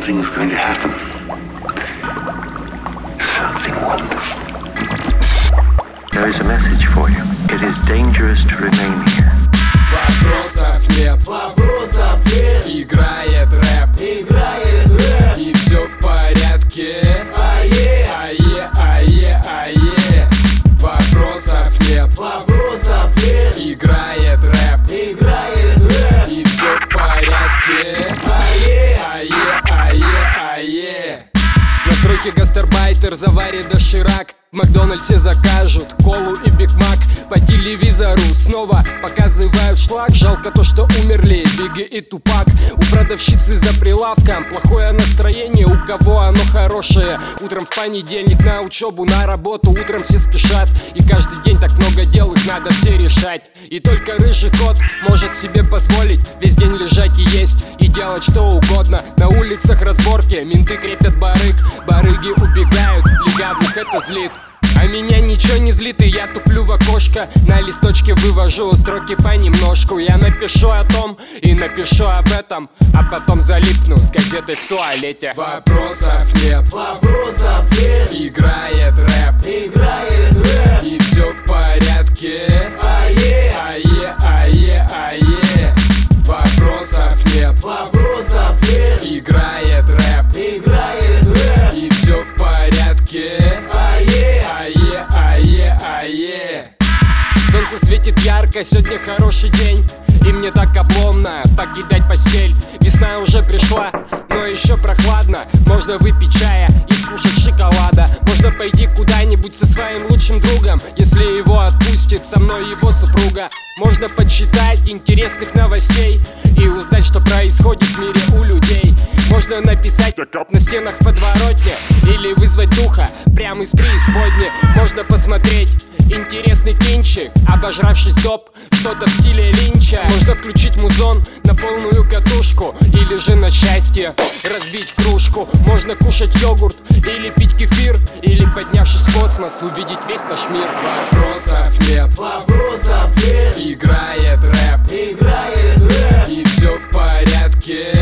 Something's going to happen. Something wonderful. There is a message for you. It is dangerous to remain here. Вопросов нет, играет рэп, и все в порядке. Ае, ае, ае. Вопросов нет, играет рэп, и все в порядке. Ае, ае, ае. На стройке гастарбайтер заварит доширак. В Макдональдсе закажут колу и Биг Мак. По телевизору снова показывают шлак. Жалко то, что умерли Бигги и Тупак. У продавщицы за прилавком плохое настроение. У кого оно хорошее? Утром в понедельник на учебу, на работу. Утром все спешат, и каждый день так много дел, их надо все решать. И только рыжий кот может себе позволить весь день лежать и есть, и делать что угодно. На улицах разборки, менты крепят барыг. Барыги убегают, легавых это злит. А меня ничего не злит, и я туплю в окошко. На листочке вывожу строки понемножку. Я напишу о том и напишу об этом, а потом залипну с газетой в туалете. Вопросов нет, играет рэп, и все в порядке. Ае, ае, ае. Вопросов нет, играет рэп, и все в порядке. Ае, ае, ае. Солнце светит ярко, сегодня хороший день, и мне так обломно покидать постель. Весна уже пришла, но еще прохладно. Можно выпить чая и скушать шоколада. Можно пойти куда-нибудь со своим лучшим другом, если его отпустит со мной его супруга. Можно почитать интересных новостей и узнать, что происходит в мире у людей. Можно написать на стенах подворотни или вызвать духа прямо из преисподни. Можно посмотреть интересный кинчик, обожравшись доп, что-то в стиле Линча. Можно включить музон на полную катушку, или же на счастье разбить кружку. Можно кушать йогурт или пить кефир, или, поднявшись в космос, увидеть весь наш мир. Вопросов нет, играет рэп, и все в порядке.